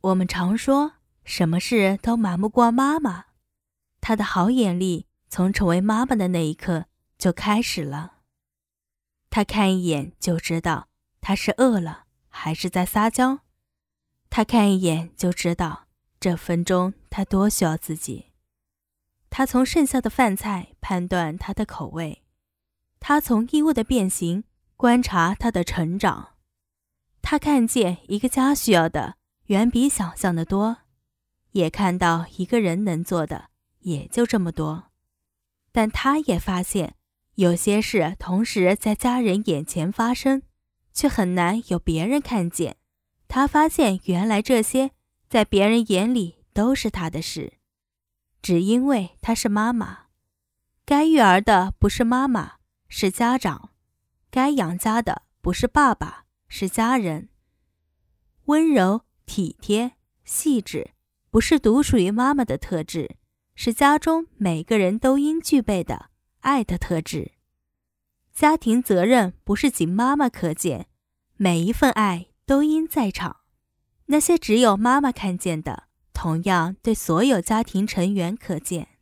我们常说，什么事都瞒不过妈妈。她的好眼力从成为妈妈的那一刻就开始了。她看一眼就知道她是饿了还是在撒娇，她看一眼就知道这分钟她多需要自己。她从剩下的饭菜判断她的口味，她从衣物的变形观察她的成长。她看见一个家需要的远比想象的多，也看到一个人能做的也就这么多。但她也发现，有些事同时在家人眼前发生，却很难有别人看见。她发现原来这些在别人眼里都是她的事，只因为她是妈妈。该育儿的不是妈妈，是家长；该养家的不是爸爸，是家人。温柔、体贴、细致，不是独属于妈妈的特质，是家中每个人都应具备的爱的特质。家庭责任不是仅妈妈可见，每一份爱都应在场。那些只有妈妈看见的，同样对所有家庭成员可见。